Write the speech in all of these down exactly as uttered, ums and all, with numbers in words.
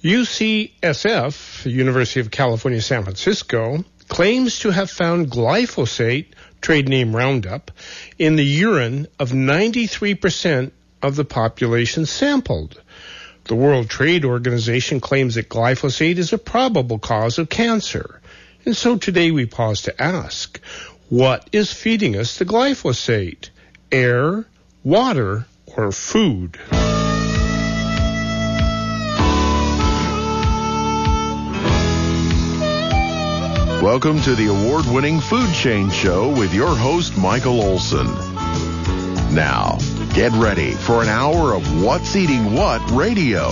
U C S F, University of California, San Francisco, claims to have found glyphosate, trade name Roundup, in the urine of ninety-three percent of the population sampled. The World Trade Organization claims that glyphosate is a probable cause of cancer. And so today we pause to ask, what is feeding us the glyphosate? Air, water, or food? Welcome to the award-winning Food Chain Show with your host, Michael Olson. Now, get ready for an hour of What's Eating What radio.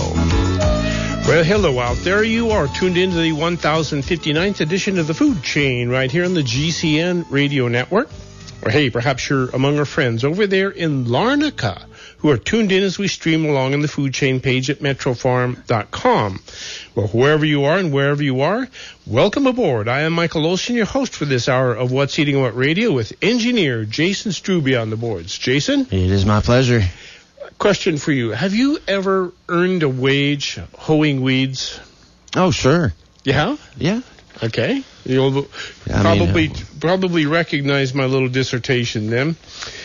Well, hello out there. You are tuned into the one thousand fifty-ninth edition of the Food Chain right here on the G C N radio network. Or hey, perhaps you're among our friends over there in Larnaca who are tuned in as we stream along on the Food Chain page at metro farm dot com. Well, whoever you are and wherever you are, welcome aboard. I am Michael Olson, your host for this hour of What's Eating What Radio with engineer Jason Struby on the boards. Jason? It is my pleasure. Question for you. Have you ever earned a wage hoeing weeds? Oh, sure. You have? Yeah. Okay. You'll I probably mean, uh, probably recognize my little dissertation then.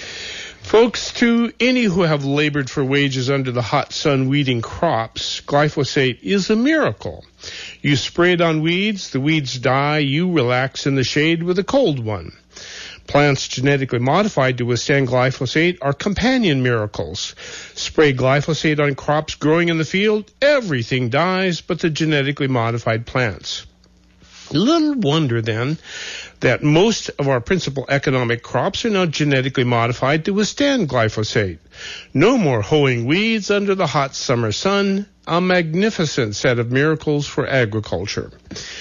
Folks, to any who have labored for wages under the hot sun weeding crops, glyphosate is a miracle. You spray it on weeds, the weeds die, you relax in the shade with a cold one. Plants genetically modified to withstand glyphosate are companion miracles. Spray glyphosate on crops growing in the field, everything dies but the genetically modified plants. Little wonder, then, that most of our principal economic crops are now genetically modified to withstand glyphosate. No more hoeing weeds under the hot summer sun, a magnificent set of miracles for agriculture.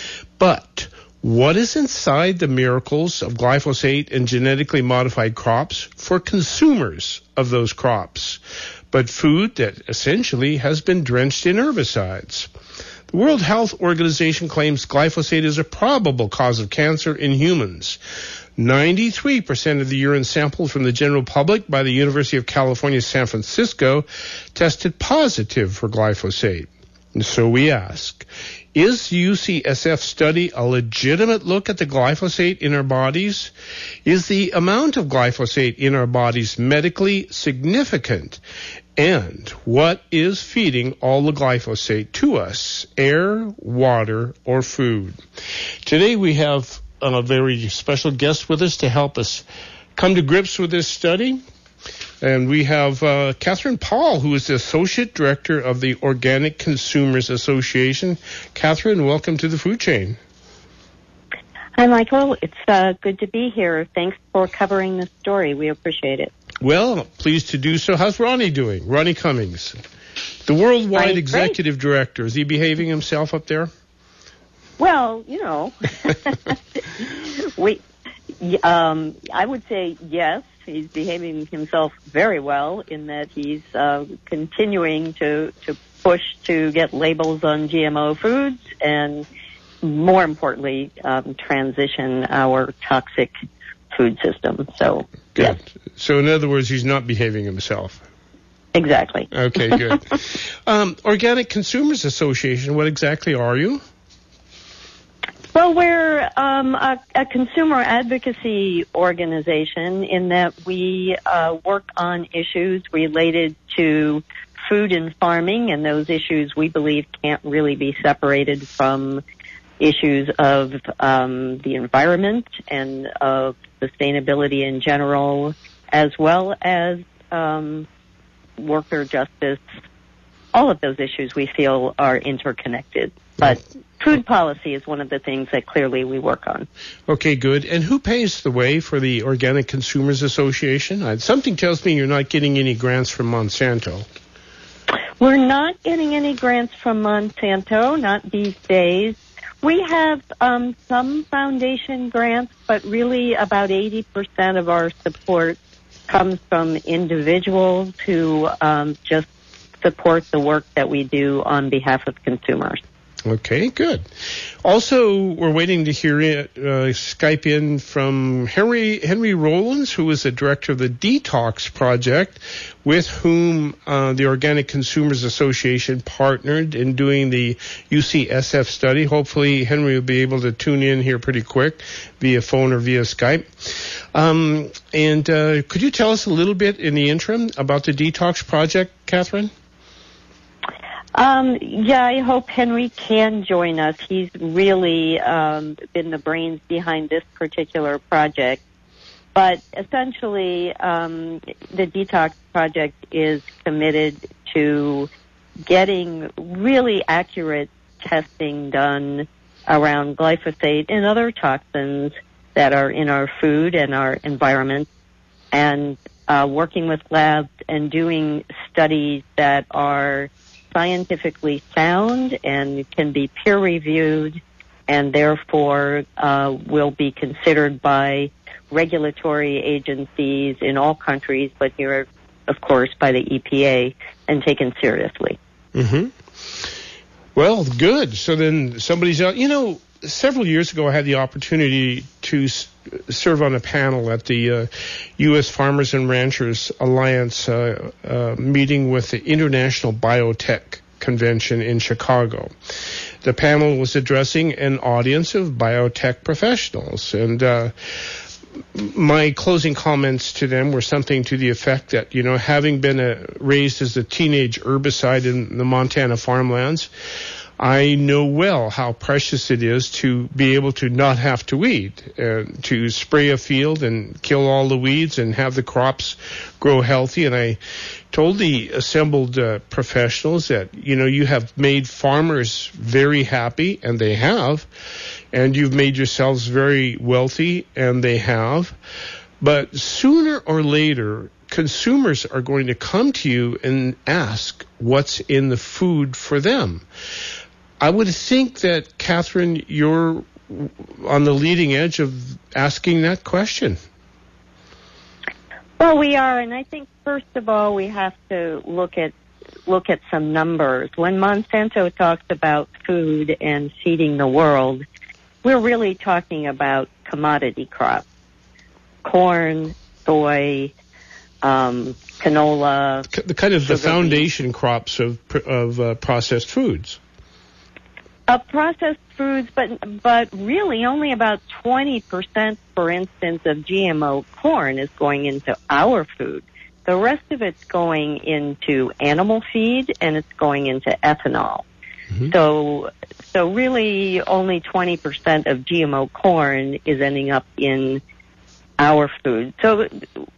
But what is inside the miracles of glyphosate and genetically modified crops for consumers of those crops, but food that essentially has been drenched in herbicides? The World Health Organization claims glyphosate is a probable cause of cancer in humans. ninety-three percent of the urine sampled from the general public by the University of California, San Francisco, tested positive for glyphosate. And so we ask, is the U C S F study a legitimate look at the glyphosate in our bodies? Is the amount of glyphosate in our bodies medically significant? And what is feeding all the glyphosate to us? Air, water, or food? Today we have a very special guest with us to help us come to grips with this study. And we have uh, Catherine Paul, who is the Associate Director of the Organic Consumers Association. Catherine, welcome to the Food Chain. Hi, Michael. It's uh, good to be here. Thanks for covering this story. We appreciate it. Well, pleased to do so. How's Ronnie doing? Ronnie Cummings, the worldwide Right, executive great. director. Is he behaving himself up there? Well, you know, we. Um, I would say yes. He's behaving himself very well in that he's uh, continuing to, to push to get labels on G M O foods and, more importantly, um, transition our toxic food system. So, Good. yes. So, in other words, he's not behaving himself. Exactly. Okay, good. um, Organic Consumers Association, what exactly are you? Well, we're um, a, a consumer advocacy organization in that we uh, work on issues related to food and farming, and those issues we believe can't really be separated from issues of um, the environment and of sustainability in general, as well as um, worker justice. All of those issues we feel are interconnected. But food policy is one of the things that clearly we work on. Okay, good. And who pays the way for the Organic Consumers Association? Uh, something tells me you're not getting any grants from Monsanto. We're not getting any grants from Monsanto, not these days. We have um, some foundation grants, but really about eighty percent of our support comes from individuals who um, just support the work that we do on behalf of consumers. Okay, good. Also, we're waiting to hear it, uh, Skype in from Henry Henry Rollins, who is the director of the Detox Project, with whom uh, the Organic Consumers Association partnered in doing the U C S F study. Hopefully, Henry will be able to tune in here pretty quick via phone or via Skype. Um, and uh, could you tell us a little bit in the interim about the Detox Project, Catherine? Um, yeah, I hope Henry can join us. He's really um, been the brains behind this particular project. But essentially, um, the Detox Project is committed to getting really accurate testing done around glyphosate and other toxins that are in our food and our environment, and uh, working with labs and doing studies that are scientifically sound and can be peer-reviewed, and therefore uh, will be considered by regulatory agencies in all countries, but here, of course, by the E P A, and taken seriously. Mm-hmm. Well, good. So then somebody's out. You know, several years ago I had the opportunity to s- serve on a panel at the uh, U S Farmers and Ranchers Alliance uh, uh, meeting with the International Biotech Convention in Chicago. The panel was addressing an audience of biotech professionals, and uh, my closing comments to them were something to the effect that, you know, having been a, raised as a teenage herbicide in the Montana farmlands, I know well how precious it is to be able to not have to weed, uh, to spray a field and kill all the weeds and have the crops grow healthy. And I told the assembled uh, professionals that, you know, you have made farmers very happy, and they have, and you've made yourselves very wealthy, and they have. But sooner or later, consumers are going to come to you and ask what's in the food for them. I would think that, Catherine, you're on the leading edge of asking that question. Well, we are, and I think first of all we have to look at look at some numbers. When Monsanto talks about food and feeding the world, we're really talking about commodity crops: corn, soy, um, canola. The kind of the foundation beans. crops of of uh, processed foods. Uh, processed foods, but but really only about twenty percent, for instance, of G M O corn is going into our food. The rest of it's going into animal feed, and it's going into ethanol. Mm-hmm. So so really only twenty percent of G M O corn is ending up in our food. So,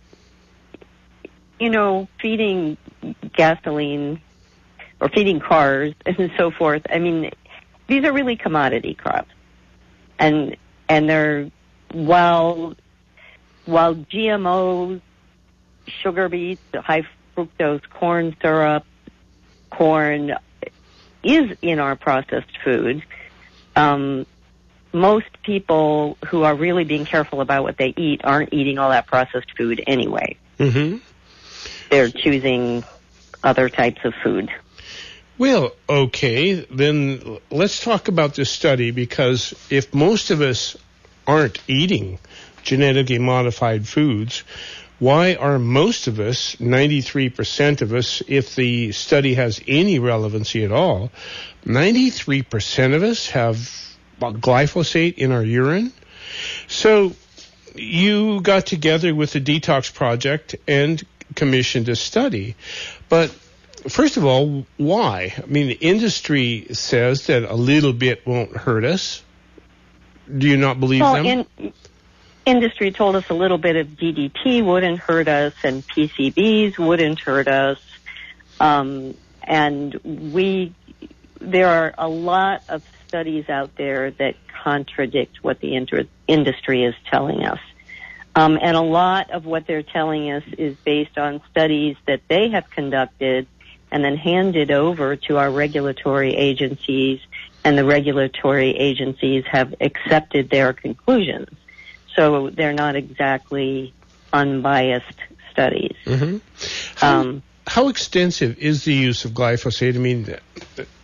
you know, feeding gasoline or feeding cars and so forth, I mean, these are really commodity crops, and and they're while while G M Os, sugar beets, high fructose corn syrup, corn is in our processed food. Um, most people who are really being careful about what they eat aren't eating all that processed food anyway. Mm-hmm. They're choosing other types of food. Well, okay, then let's talk about this study, because if most of us aren't eating genetically modified foods, why are most of us, ninety-three percent of us, if the study has any relevancy at all, ninety-three percent of us have glyphosate in our urine? So you got together with the Detox Project and commissioned a study, but first of all, why? I mean, the industry says that a little bit won't hurt us. Do you not believe well, them? In, industry told us a little bit of D D T wouldn't hurt us, and P C Bs wouldn't hurt us. Um, and we, there are a lot of studies out there that contradict what the inter- industry is telling us. Um, and a lot of what they're telling us is based on studies that they have conducted and then handed over to our regulatory agencies, and the regulatory agencies have accepted their conclusions. So they're not exactly unbiased studies. Mm-hmm. How, um, how extensive is the use of glyphosate? I mean,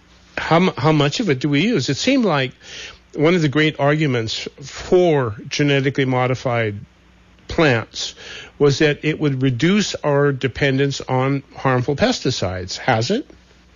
how how much of it do we use? It seemed like one of the great arguments for genetically modified plants was that it would reduce our dependence on harmful pesticides. Has it?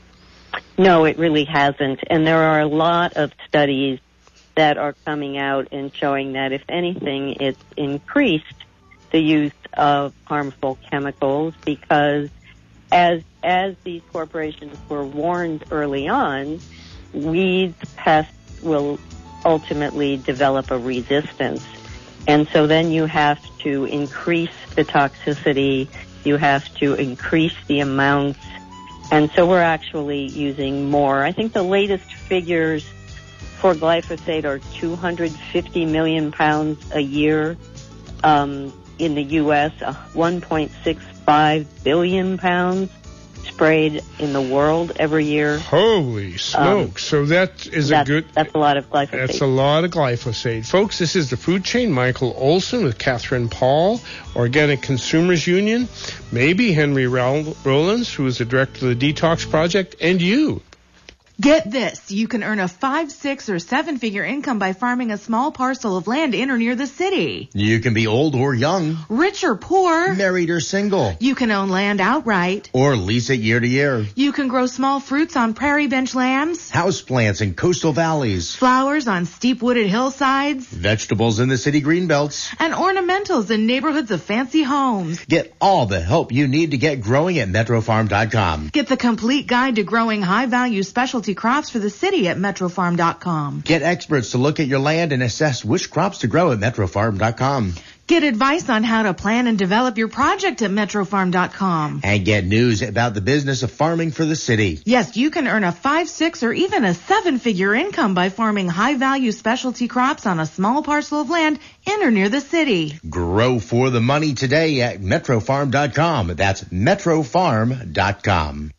No, it really hasn't. And there are a lot of studies that are coming out and showing that, if anything, it's increased the use of harmful chemicals because as as these corporations were warned early on, weeds, pests will ultimately develop a resistance. And so then you have to increase the toxicity, you have to increase the amounts, and so we're actually using more. I think the latest figures for glyphosate are two hundred fifty million pounds a year um, in the U S, uh, one point six five billion pounds sprayed in the world every year. Holy smoke. Um, so that is that's, a good... That's a lot of glyphosate. That's a lot of glyphosate. Folks, this is The Food Chain. Michael Olson with Catherine Paul, Organic Consumers Union, maybe Henry Rollins, who is the director of the Detox Project, and you. Get this. You can earn a five, six, or seven-figure income by farming a small parcel of land in or near the city. You can be old or young. Rich or poor. Married or single. You can own land outright. Or lease it year to year. You can grow small fruits on prairie bench lands. Houseplants in coastal valleys. Flowers on steep wooded hillsides. Vegetables in the city greenbelts. And ornamentals in neighborhoods of fancy homes. Get all the help you need to get growing at metro farm dot com. Get the complete guide to growing high-value specialty crops for the city at metro farm dot com. Get experts to look at your land and assess which crops to grow at metro farm dot com. Get advice on how to plan and develop your project at metro farm dot com. And get news about the business of farming for the city. Yes, you can earn a five, six, or even a seven-figure income by farming high-value specialty crops on a small parcel of land in or near the city. Grow for the money today at metro farm dot com. That's metro farm dot com.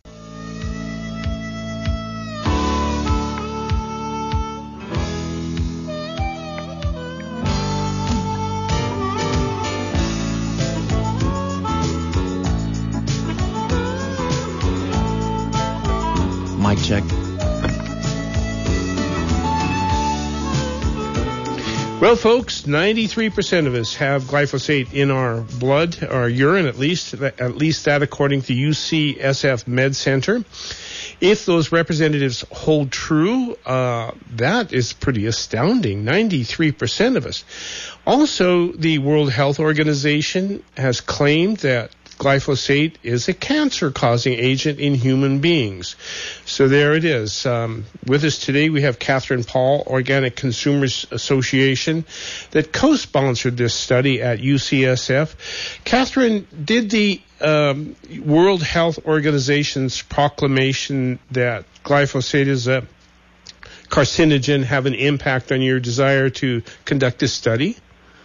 Mic check. Well, folks, ninety-three percent of us have glyphosate in our blood, our urine, at least, at least that according to U C S F Med Center. If those representatives hold true, uh, that is pretty astounding, ninety-three percent of us. Also, the World Health Organization has claimed that glyphosate is a cancer-causing agent in human beings. So there it is. Um, with us today, we have Catherine Paul, Organic Consumers Association, that co-sponsored this study at U C S F. Catherine, did the um, World Health Organization's proclamation that glyphosate is a carcinogen have an impact on your desire to conduct this study?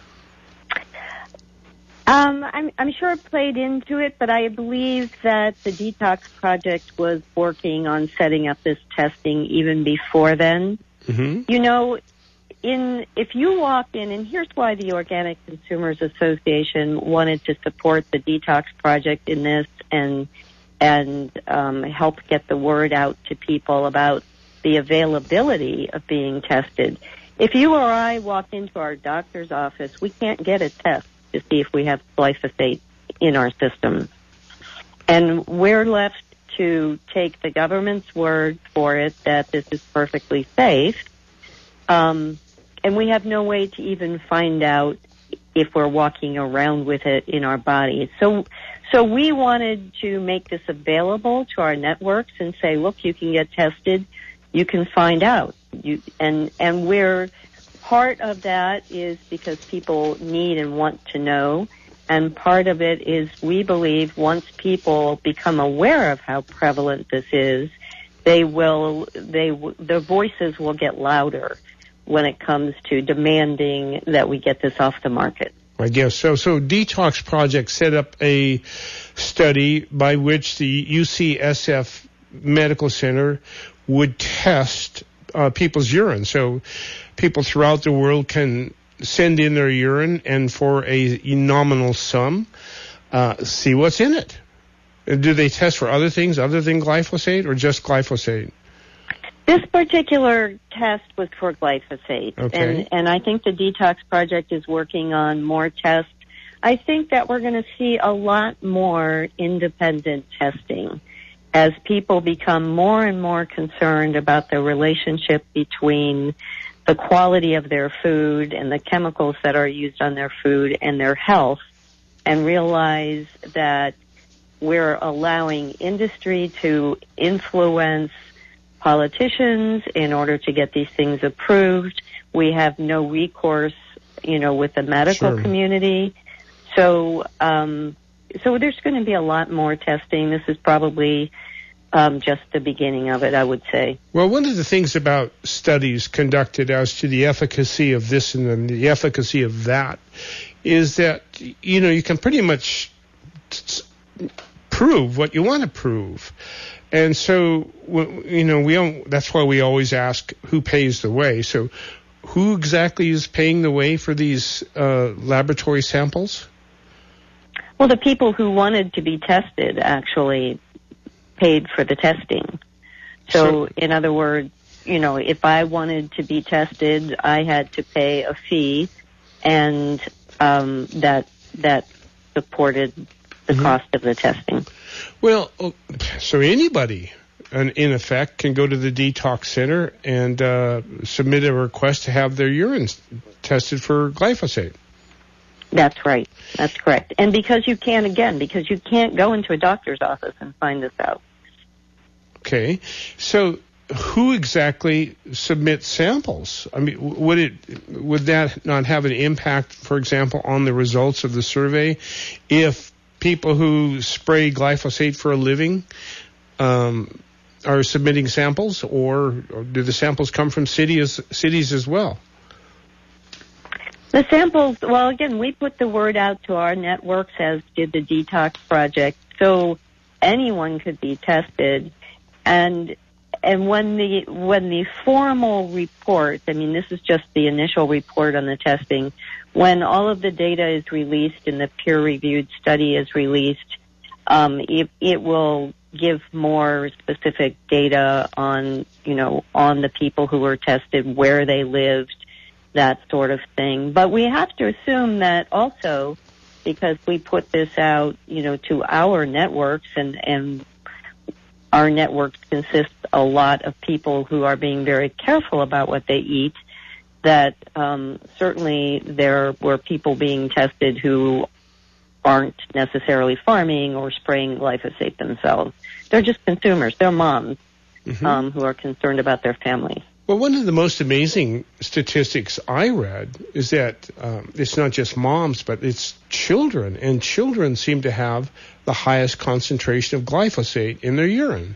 Um, I'm, I'm sure it played into it, but I believe that the Detox Project was working on setting up this testing even before then. Mm-hmm. You know, in if you walk in, and here's why the Organic Consumers Association wanted to support the Detox Project in this and and um, help get the word out to people about the availability of being tested. If you or I walk into our doctor's office, we can't get a test to see if we have glyphosate in our system. And we're left to take the government's word for it that this is perfectly safe. Um, and we have no way to even find out if we're walking around with it in our bodies. So, so we wanted to make this available to our networks and say, look, you can get tested. You can find out. You, and, and we're, part of that is because people need and want to know, and part of it is we believe once people become aware of how prevalent this is, they will, they, their voices will get louder when it comes to demanding that we get this off the market. I guess so. So Detox Project set up a study by which the U C S F Medical Center would test uh, people's urine. So people throughout the world can send in their urine and for a nominal sum, uh, see what's in it. Do they test for other things other than glyphosate or just glyphosate? This particular test was for glyphosate, Okay. and, and I think the Detox Project is working on more tests. I think that we're going to see a lot more independent testing as people become more and more concerned about the relationship between the quality of their food and the chemicals that are used on their food and their health, and realize that we're allowing industry to influence politicians in order to get these things approved. We have no recourse, you know, with the medical Sure. community. So, um, so there's going to be a lot more testing. This is probably um, just the beginning of it, I would say. Well, one of the things about studies conducted as to the efficacy of this and then the efficacy of that is that, you know, you can pretty much t- t- prove what you want to prove. And so, you know, we don't, that's why we always ask who pays the way. So who exactly is paying the way for these uh, laboratory samples? Well, the people who wanted to be tested actually paid for the testing. So, So- in other words, you know, if I wanted to be tested, I had to pay a fee, and um, that that supported the Mm-hmm. cost of the testing. Well, so anybody, in effect, can go to the detox center and uh, submit a request to have their urine tested for glyphosate. That's right. That's correct. And because you can't, again, because you can't go into a doctor's office and find this out. Okay, so who exactly submits samples? I mean, would it would that not have an impact, for example, on the results of the survey, if people who spray glyphosate for a living um, are submitting samples, or, or do the samples come from cities cities as well? The samples, well, again, we put the word out to our networks, as did the Detox Project, so anyone could be tested. And and when the when the formal report, I mean, this is just the initial report on the testing, when all of the data is released and the peer-reviewed study is released, um, it, it will give more specific data on, you know, on the people who were tested, where they lived, that sort of thing. But we have to assume that also, because we put this out, you know, to our networks, and, and our networks consist a lot of people who are being very careful about what they eat, that um, certainly there were people being tested who aren't necessarily farming or spraying glyphosate themselves. They're just consumers. They're moms Mm-hmm. um, who are concerned about their families. Well, one of the most amazing statistics I read is that um, it's not just moms, but it's children, and children seem to have the highest concentration of glyphosate in their urine.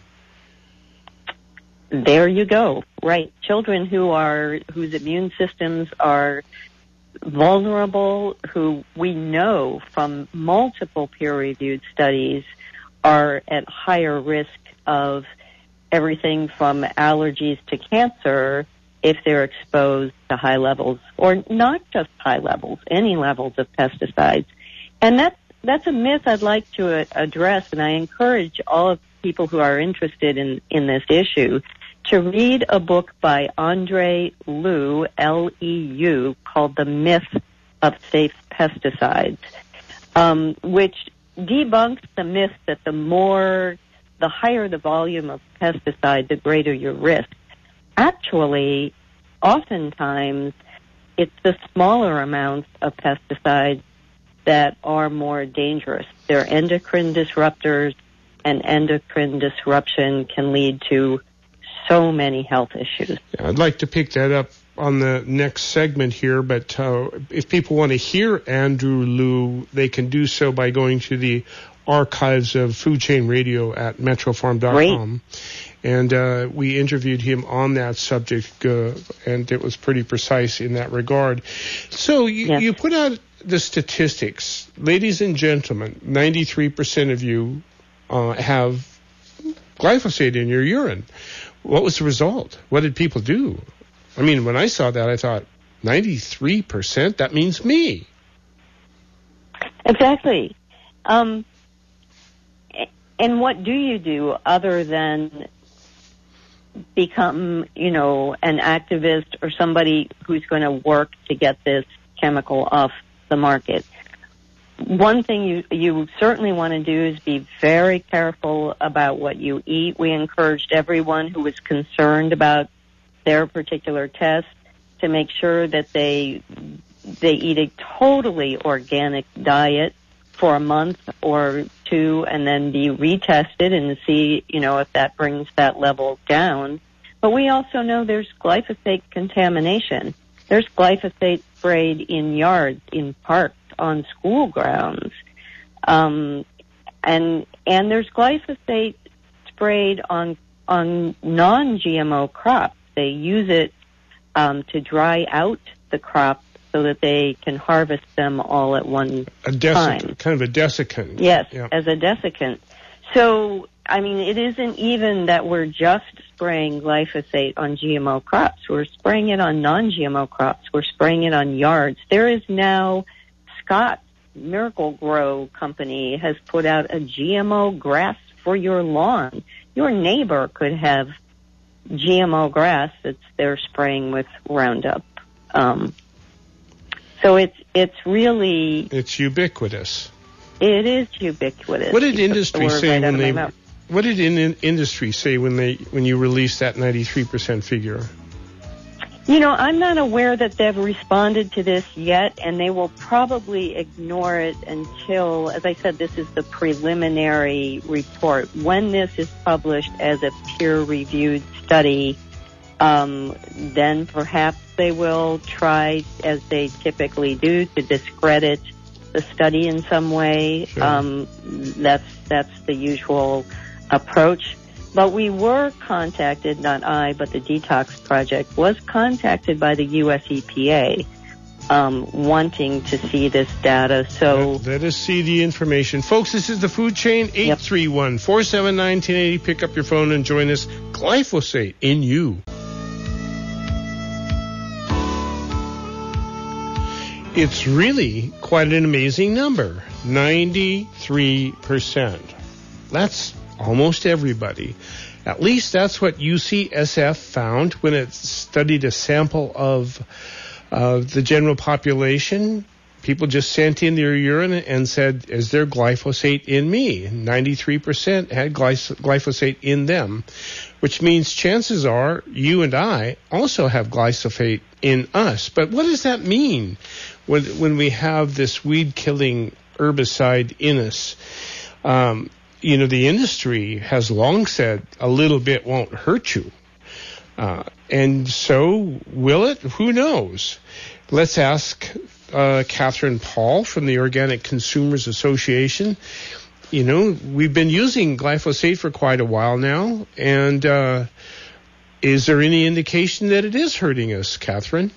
There you go. Right. Children who are, whose immune systems are vulnerable, who we know from multiple peer-reviewed studies are at higher risk of everything from allergies to cancer if they're exposed to high levels, or not just high levels, any levels of pesticides. And that's, that's a myth I'd like to address, and I encourage all of people who are interested in, in this issue to read a book by Andre Leu, L E U, called The Myth of Safe Pesticides, um, which debunks the myth that the more, the higher the volume of pesticide, the greater your risk. Actually, oftentimes, it's the smaller amounts of pesticides that are more dangerous. They're endocrine disruptors, and endocrine disruption can lead to so many health issues. I'd like to pick that up on the next segment here, but uh, if people want to hear Andrew Leu, they can do so by going to the archives of Food Chain Radio at metro farm dot com. And uh, we interviewed him on that subject, uh, and it was pretty precise in that regard. So you, yes. you put out the statistics. Ladies and gentlemen, ninety-three percent of you uh, have glyphosate in your urine. What was the result? What did people do? I mean, when I saw that, I thought, ninety-three percent? That means me. Exactly. Um, and what do you do other than become, you know, an activist or somebody who's going to work to get this chemical off the market. One thing you you certainly want to do is be very careful about what you eat. We encouraged everyone who was concerned about their particular test to make sure that they they eat a totally organic diet for a month or two and then be retested and see, you know, if that brings that level down. But we also know there's glyphosate contamination. There's glyphosate sprayed in yards, in parks, on school grounds. Um, and and there's glyphosate sprayed on on non-G M O crops. They use it um, to dry out the crops so that they can harvest them all at one a desic- time. Kind of a desiccant. Yes, yeah. as a desiccant. So, I mean, it isn't even that we're just spraying glyphosate on G M O crops. We're spraying it on non-G M O crops. We're spraying it on yards. There is now, Scott Miracle Grow Company has put out a G M O grass for your lawn. Your neighbor could have G M O grass that they're spraying with Roundup. Um, so it's it's really... It's ubiquitous. It is ubiquitous. What did industry say right when they... What did in, in industry say when they when you released that ninety-three percent figure? You know, I'm not aware that they've responded to this yet, and they will probably ignore it until, as I said, this is the preliminary report. When this is published as a peer-reviewed study, um, then perhaps they will try, as they typically do, to discredit the study in some way. Sure. Um, that's that's the usual approach. But we were contacted, not I, but the Detox Project was contacted by the U S E P A um, wanting to see this data. So let, let us see the information. Folks, this is the Food Chain, eight three one, four seven nine, one zero eight zero. Pick up your phone and join us. Glyphosate in you. It's really quite an amazing number, ninety-three percent. That's almost everybody. At least that's what U C S F found when it studied a sample of uh, the general population. People just sent in their urine and said, is there glyphosate in me? ninety-three percent had glyph- glyphosate in them, which means chances are you and I also have glyphosate in us. But what does that mean when, when we have this weed-killing herbicide in us? Um, You know, the industry has long said a little bit won't hurt you. Uh, and so, will it? Who knows? Let's ask uh, Catherine Paul from the Organic Consumers Association. You know, we've been using glyphosate for quite a while now. And uh, is there any indication that it is hurting us, Catherine?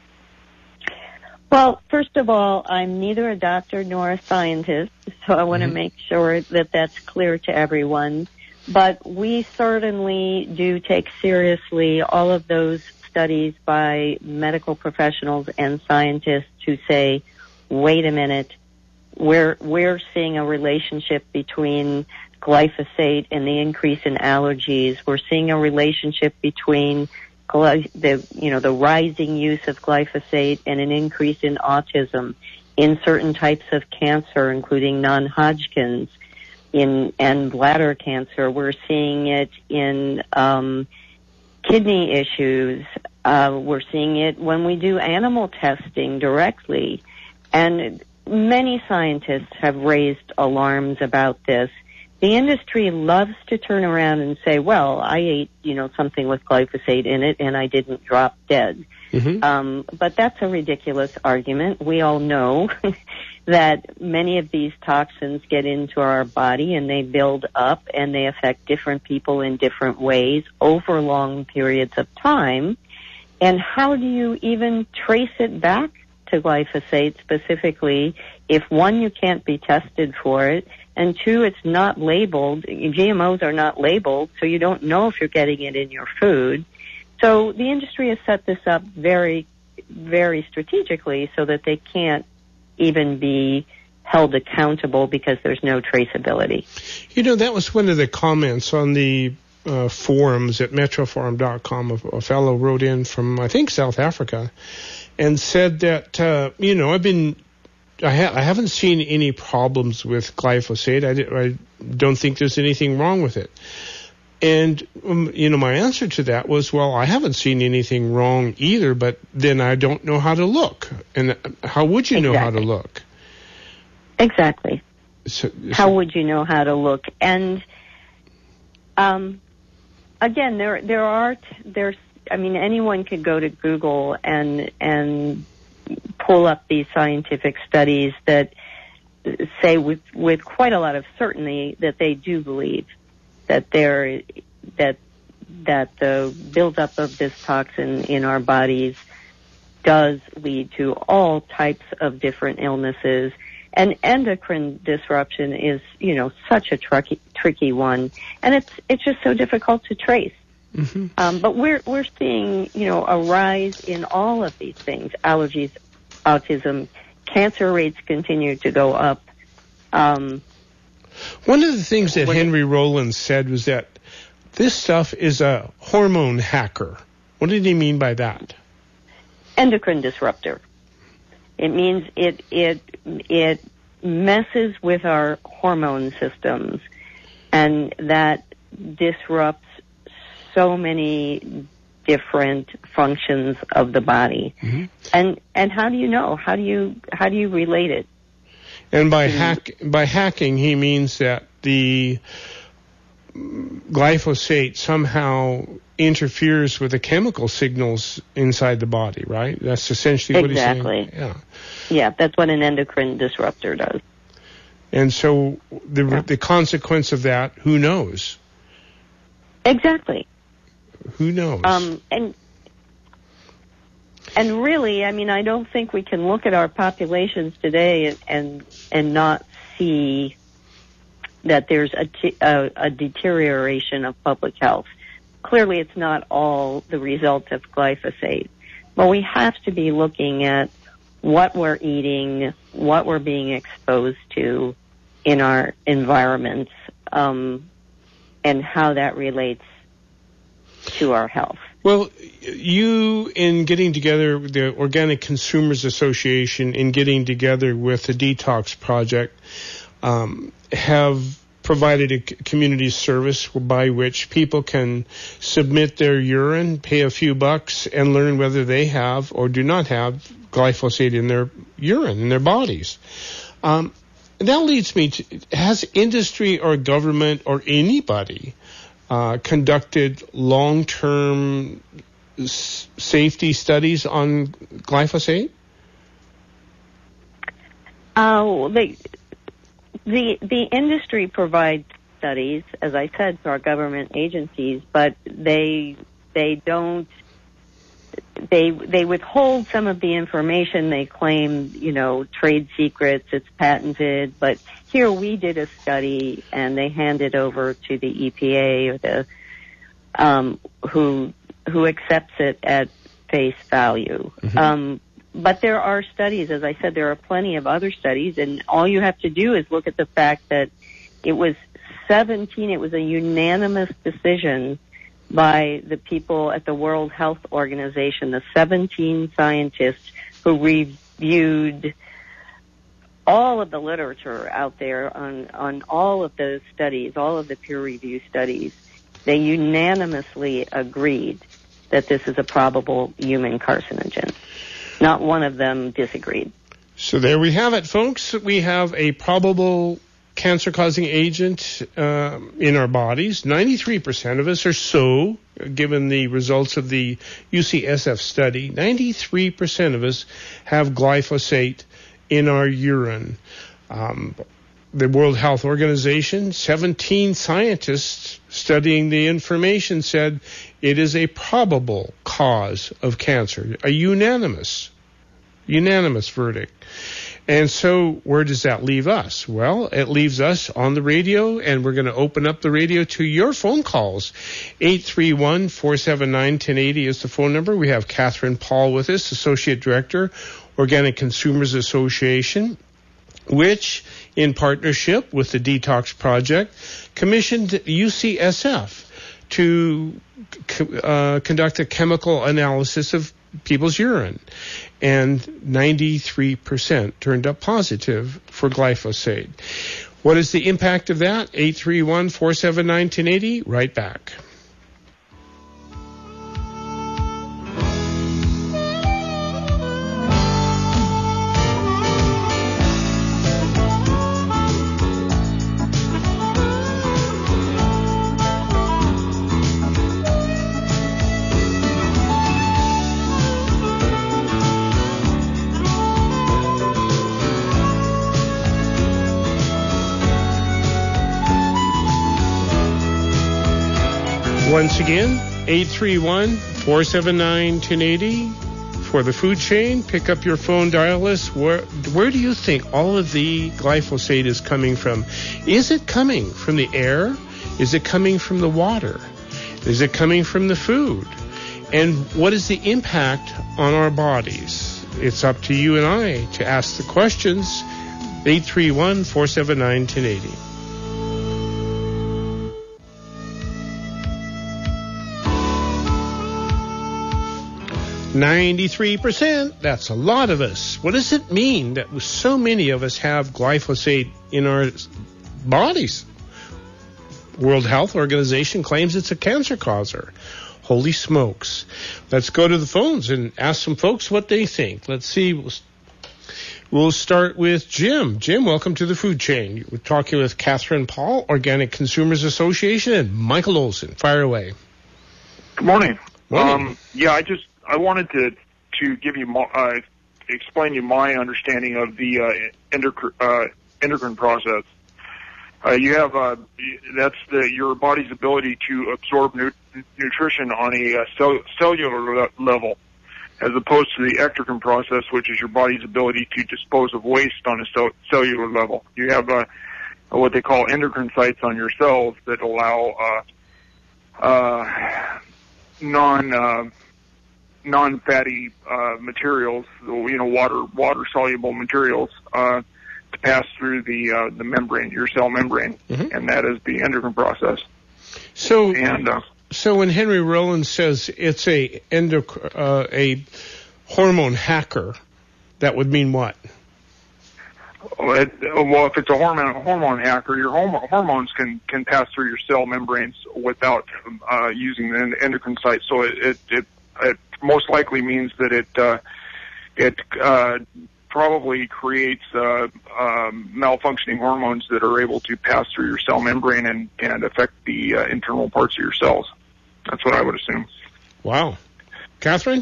Well, first of all, I'm neither a doctor nor a scientist, so I want to mm-hmm. make sure that that's clear to everyone. But we certainly do take seriously all of those studies by medical professionals and scientists who say, wait a minute, we're, we're seeing a relationship between glyphosate and the increase in allergies. We're seeing a relationship between the you know the rising use of glyphosate and an increase in autism, in certain types of cancer, including non-Hodgkin's, in and bladder cancer. We're seeing it in um, kidney issues. Uh, we're seeing it when we do animal testing directly, and many scientists have raised alarms about this. The industry loves to turn around and say, well, I ate, you know, something with glyphosate in it and I didn't drop dead. Mm-hmm. Um, but that's a ridiculous argument. We all know that many of these toxins get into our body and they build up and they affect different people in different ways over long periods of time. And how do you even trace it back to glyphosate specifically if, one, you can't be tested for it, and two, it's not labeled. G M Os are not labeled, so you don't know if you're getting it in your food. So the industry has set this up very, very strategically so that they can't even be held accountable because there's no traceability. You know, that was one of the comments on the uh, forums at metro farm dot com. A, a fellow wrote in from, I think, South Africa and said that, uh, you know, I've been, I, ha- I haven't seen any problems with glyphosate. I, di- I don't think there's anything wrong with it. And, um, you know, my answer to that was, well, I haven't seen anything wrong either, but then I don't know how to look. And how would you know exactly. how to look? Exactly. So, how so, would you know how to look? And, um, again, there, there are, there's, I mean, anyone could go to Google and, and pull up these scientific studies that say with, with quite a lot of certainty that they do believe that there, that, that the buildup of this toxin in our bodies does lead to all types of different illnesses. And endocrine disruption is, you know, such a tricky, tricky one, and it's it's just so difficult to trace. Mm-hmm. Um, but we're we're seeing, you know, a rise in all of these things: allergies, autism, cancer rates continue to go up. Um, One of the things that Henry Rollins said was that this stuff is a hormone hacker. What did he mean by that? Endocrine disruptor. It means it it it messes with our hormone systems, and that disrupts so many different functions of the body. Mm-hmm. And and how do you know? How do you how do you relate it? And by hack by hacking, he means that the glyphosate somehow interferes with the chemical signals inside the body, right? That's essentially what exactly. he's saying. Yeah. Yeah, that's what an endocrine disruptor does. And so the yeah. the consequence of that, who knows? Exactly. Who knows? Um, and and really, I mean, I don't think we can look at our populations today and and, and not see that there's a, t- a, a deterioration of public health. Clearly, it's not all the result of glyphosate, but we have to be looking at what we're eating, what we're being exposed to in our environments, um, and how that relates to our health. Well, you, in getting together with the Organic Consumers Association, in getting together with the Detox Project, um, have provided a community service by which people can submit their urine, pay a few bucks, and learn whether they have or do not have glyphosate in their urine, in their bodies. Um, and that leads me to, has industry or government or anybody uh, conducted long-term s- safety studies on glyphosate? Uh, they... The the industry provides studies, as I said, to our government agencies, but they they don't they they withhold some of the information. They claim, you know, trade secrets, it's patented, but here we did a study and they hand it over to the E P A or the um, who who accepts it at face value. Mm-hmm. Um, But there are studies, as I said, there are plenty of other studies, and all you have to do is look at the fact that it was seventeen, it was a unanimous decision by the people at the World Health Organization, the seventeen scientists who reviewed all of the literature out there on, on all of the studies, all of the peer-reviewed studies. They unanimously agreed that this is a probable human carcinogen. Not one of them disagreed. So there we have it, folks. We have a probable cancer-causing agent uh, in our bodies. ninety-three percent of us are so, given the results of the U C S F study. ninety-three percent of us have glyphosate in our urine. Um, the World Health Organization, seventeen scientists studying the information said it is a probable cause of cancer, a unanimous, unanimous verdict. And so where does that leave us? Well, it leaves us on the radio, and we're going to open up the radio to your phone calls. eight three one, four seven nine, one zero eight zero is the phone number. We have Catherine Paul with us, Associate Director, Organic Consumers Association, which, in partnership with the Detox Project, commissioned U C S F to uh, conduct a chemical analysis of people's urine, and ninety-three percent turned up positive for glyphosate. What is the impact of that? eight three one, four seven nine, one zero eight zero. Right back. Once again, eight three one, four seven nine, one zero eight zero for the food chain. Pick up your phone, dial us. Where, where do you think all of the glyphosate is coming from? Is it coming from the air? Is it coming from the water? Is it coming from the food? And what is the impact on our bodies? It's up to you and I to ask the questions. eight three one, four seven nine, one zero eight zero. ninety-three percent, that's a lot of us. What does it mean that so many of us have glyphosate in our bodies? World Health Organization claims it's a cancer causer. Holy smokes. Let's go to the phones and ask some folks what they think. Let's see. We'll, we'll start with Jim. Jim, welcome to the food chain. We're talking with Catherine Paul, Organic Consumers Association, and Michael Olson. Fire away. Good morning. Morning. Um, yeah, I just I wanted to to give you my, uh, explain you my understanding of the uh, endocrine, uh, endocrine process. Uh, you have uh, that's the your body's ability to absorb nu- nutrition on a uh, cell- cellular le- level, as opposed to the ectocrine process, which is your body's ability to dispose of waste on a cell- cellular level. You have uh, what they call endocrine sites on your cells that allow uh, uh, non uh, non-fatty uh, materials, you know, water water soluble materials, uh, to pass through the uh, the membrane, your cell membrane, mm-hmm. and that is the endocrine process. So, and uh, so when Henry Rollins says it's a endoc- uh, a hormone hacker, that would mean what? It, well, if it's a hormone hormone hacker, your horm- hormones can can pass through your cell membranes without uh, using the endocrine site. So it it, it it most likely means that it uh, it uh, probably creates uh, um, malfunctioning hormones that are able to pass through your cell membrane and, and affect the uh, internal parts of your cells. That's what I would assume. Wow. Catherine?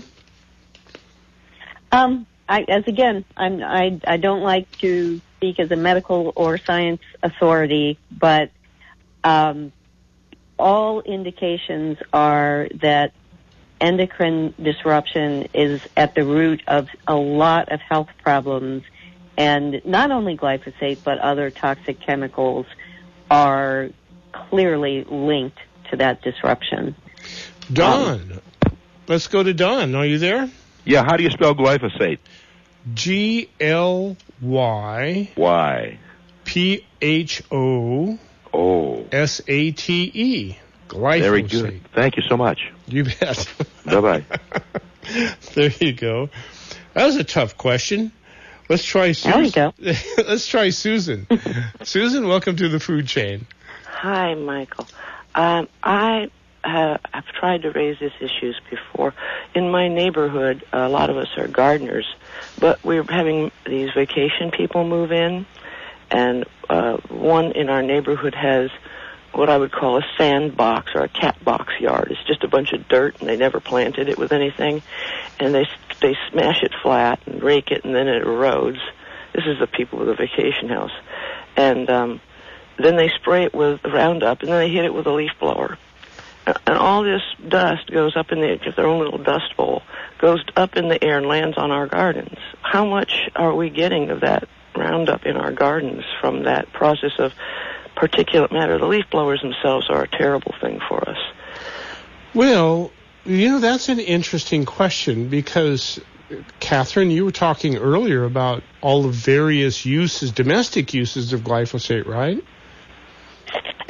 Um, I, as again, I'm, I, I don't like to speak as a medical or science authority, but um, all indications are that endocrine disruption is at the root of a lot of health problems, and not only glyphosate but other toxic chemicals are clearly linked to that disruption. Don, um, let's go to Don. Are you there? Yeah, how do you spell glyphosate? G L Y Y P H O O S A T E. Glyphosate. Very good. Thank you so much. You bet. Bye-bye. There you go. That was a tough question. Let's try Susan. There we go. Let's try Susan. Susan, welcome to the food chain. Hi, Michael. Um, I uh, have tried to raise these issues before. In my neighborhood, a lot of us are gardeners, but we're having these vacation people move in, and uh, one in our neighborhood has what I would call a sandbox or a cat box yard. It's just a bunch of dirt, and they never planted it with anything, and they they smash it flat and rake it, and then it erodes. This is the people with a vacation house. And um, then they spray it with Roundup, and then they hit it with a leaf blower. And all this dust goes up in the, just their own little dust bowl, goes up in the air and lands on our gardens. How much are we getting of that Roundup in our gardens from that process of particulate matter? The leaf blowers themselves are a terrible thing for us. Well, you know, that's an interesting question because, Catherine, you were talking earlier about all the various uses, domestic uses of glyphosate, right?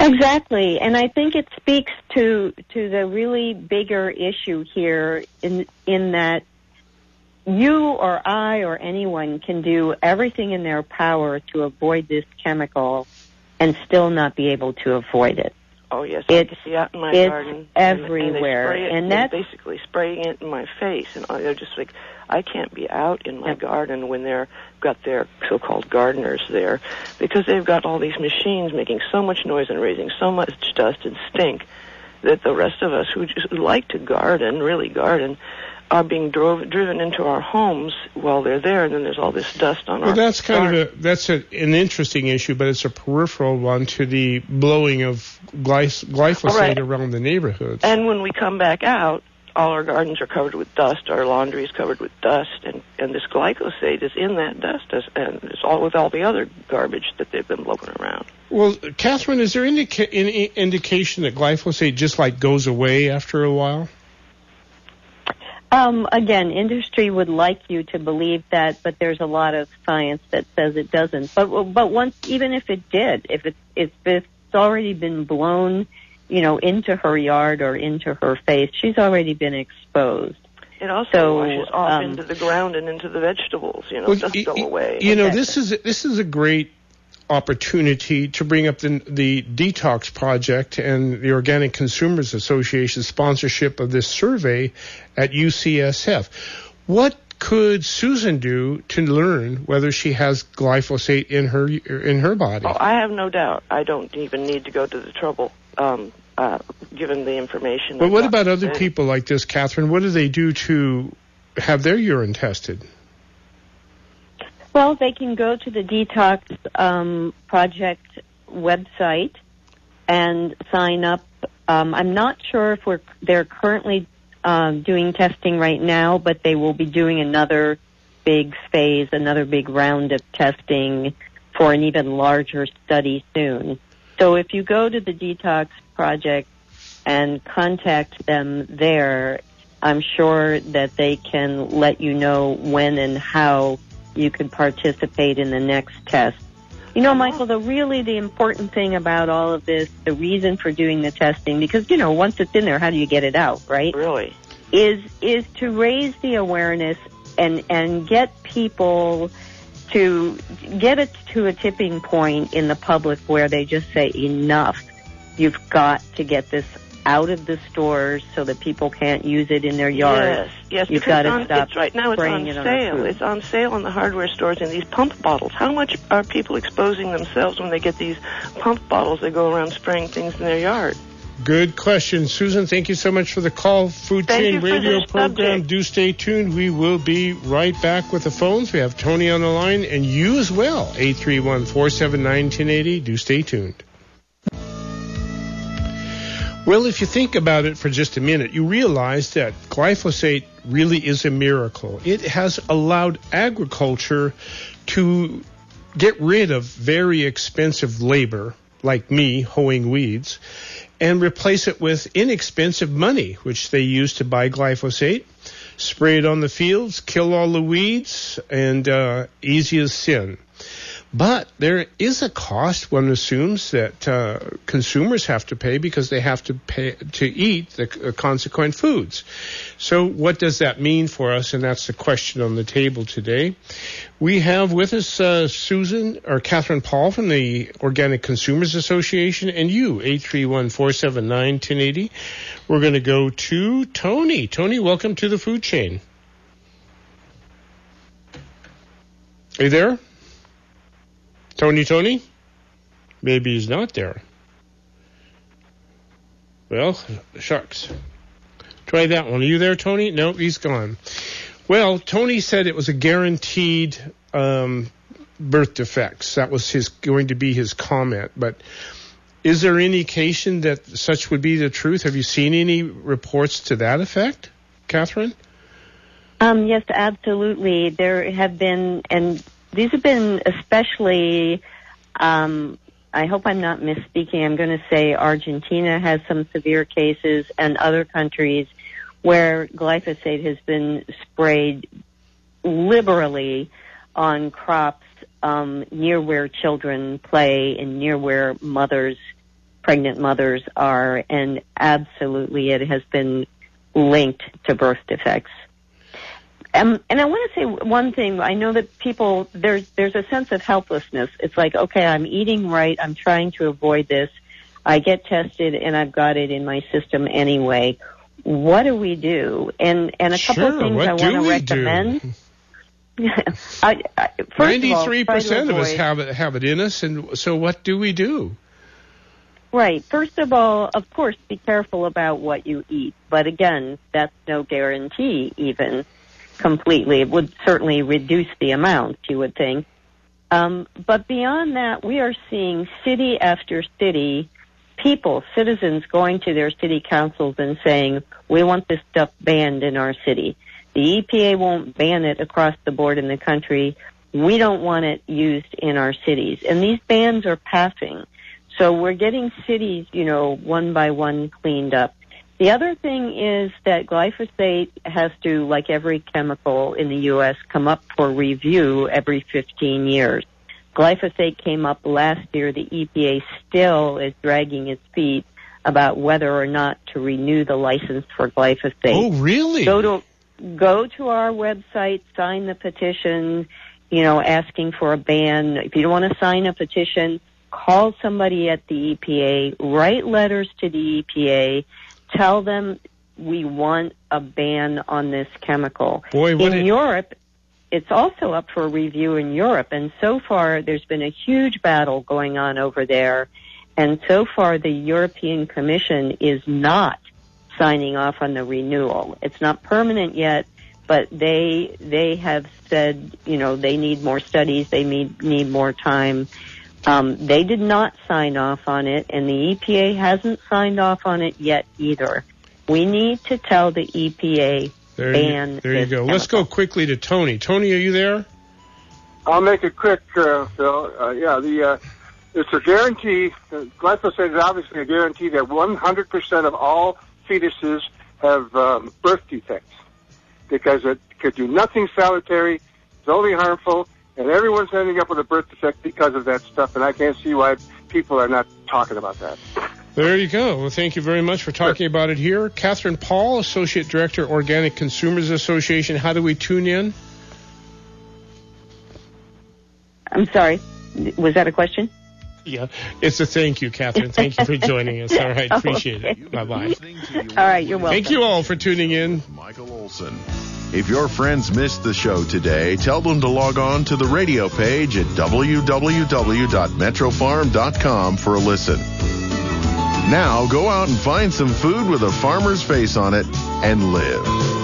Exactly, and I think it speaks to to the really bigger issue here in in that you or I or anyone can do everything in their power to avoid this chemical and still not be able to avoid it. Oh, yes, It's, I can see out in my it's garden. everywhere, And, they spray it, and they're that's basically spraying it in my face. And they're just like, I can't be out in my Yep. garden when they're got their so-called gardeners there, because they've got all these machines making so much noise and raising so much dust and stink that the rest of us who just like to garden, really garden, are being drove, driven into our homes while they're there, and then there's all this dust on well, our Well, that's kind garden. of a, that's a, an interesting issue, but it's a peripheral one to the blowing of glyphos- glyphosate Right. around the neighborhoods. And when we come back out, all our gardens are covered with dust, our laundry is covered with dust, and, and this glyphosate is in that dust, as, and it's all with all the other garbage that they've been blowing around. Well, Catherine, is there indica- any indication that glyphosate just like goes away after a while? Um, again, industry would like you to believe that, but there's a lot of science that says it doesn't. But but once, even if it did, if it if it's already been blown, you know, into her yard or into her face, she's already been exposed. It also So, washes off um, into the ground and into the vegetables. You know, Well, it doesn't y- go y- away. You know, Exactly. this is this is a great opportunity to bring up the the Detox Project and the Organic Consumers Association sponsorship of this survey at U C S F. What could Susan do to learn whether she has glyphosate in her in her body? Oh, I have no doubt. I don't even need to go to the trouble, um, uh, given the information. But what I've about got. other people like this, Catherine? What do they do to have their urine tested? Well, they can go to the Detox um, Project website and sign up. Um, I'm not sure if we're they're currently um, doing testing right now, but they will be doing another big phase, another big round of testing for an even larger study soon. So if you go to the Detox Project and contact them there, I'm sure that they can let you know when and how you could participate in the next test. You know, Michael, the really the important thing about all of this, the reason for doing the testing, because, you know, once it's in there, how do you get it out, right? Really? Is is to raise the awareness and and get people to get it to a tipping point in the public where they just say, enough. You've got to get this out of the stores so that people can't use it in their yards. Yes, yes. You've because got to on, stop it's right now. It's spraying on it on sale. our food. It's on sale in the hardware stores in these pump bottles. How much are people exposing themselves when they get these pump bottles? They go around spraying things in their yard. Good question. Susan, thank you so much for the call. Food Thank Chain you for Radio this program. subject. Do stay tuned. We will be right back with the phones. We have Tony on the line and you as well. eight three one, four seven nine, one zero eight zero. Do stay tuned. Well, if you think about it for just a minute, you realize that glyphosate really is a miracle. It has allowed agriculture to get rid of very expensive labor, like me hoeing weeds, and replace it with inexpensive money, which they use to buy glyphosate, spray it on the fields, kill all the weeds, and uh, easy as sin. But there is a cost, one assumes, that uh, consumers have to pay because they have to pay to eat the uh, consequent foods. So what does that mean for us? And that's the question on the table today. We have with us uh, Susan or Catherine Paul from the Organic Consumers Association, and you, eight three one, four seven nine, one zero eight zero. We're going to go to Tony. Tony, welcome to the Food Chain. Are you there? Tony, Tony? Maybe he's not there. Well, shucks. Try that one. Are you there, Tony? No, he's gone. Well, Tony said it was a guaranteed um, birth defects. That was his going to be his comment. But is there any indication that such would be the truth? Have you seen any reports to that effect, Catherine? Um, yes, absolutely. There have been, and these have been especially, um, I hope I'm not misspeaking, I'm going to say Argentina has some severe cases and other countries where glyphosate has been sprayed liberally on crops um, near where children play and near where mothers pregnant mothers are, and absolutely it has been linked to birth defects. Um, and I want to say one thing. I know that people, there's there's a sense of helplessness. It's like, okay, I'm eating right. I'm trying to avoid this. I get tested, and I've got it in my system anyway. What do we do? And and a couple sure, of things what I want to recommend. I, I, first Ninety-three percent of, all, of us have it have it in us, and so what do we do? Right. First of all, of course, be careful about what you eat. But again, that's no guarantee even completely. It would certainly reduce the amount, you would think. Um, but beyond that, we are seeing city after city, people, citizens going to their city councils and saying, we want this stuff banned in our city. The E P A won't ban it across the board in the country. We don't want it used in our cities. And these bans are passing. So we're getting cities, you know, one by one cleaned up. The other thing is that glyphosate has to, like every chemical in the U S, come up for review every fifteen years. Glyphosate came up last year. The E P A still is dragging its feet about whether or not to renew the license for glyphosate. Oh, really? Go to, go to our website, sign the petition, you know, asking for a ban. If you don't want to sign a petition, call somebody at the E P A, write letters to the E P A, tell them we want a ban on this chemical. Boy, what in it... Europe, it's also up for review in Europe, and so far there's been a huge battle going on over there, and so far the European Commission is not signing off on the renewal. It's not permanent yet, but they they have said, you know, they need more studies, they need, need more time. Um, they did not sign off on it, and the E P A hasn't signed off on it yet either. We need to tell the E P A there ban you, There you this go. chemical. Let's go quickly to Tony. Tony, are you there? I'll make it quick, uh, Phil. Uh, yeah, the uh, it's a guarantee. Uh, glyphosate is obviously a guarantee that one hundred percent of all fetuses have um, birth defects because it could do nothing salutary. It's only harmful. And everyone's ending up with a birth defect because of that stuff, and I can't see why people are not talking about that. There you go. Well, thank you very much for talking sure. about it here. Catherine Paul, Associate Director, Organic Consumers Association. How do we tune in? I'm sorry. Was that a question? Yeah, it's a thank you, Catherine. Thank you for joining us. All right, appreciate okay. it. Bye-bye. All right, you're welcome. Thank you all for tuning in. Michael Olson. If your friends missed the show today, tell them to log on to the radio page at w w w dot metro farm dot com for a listen. Now go out and find some food with a farmer's face on it and live.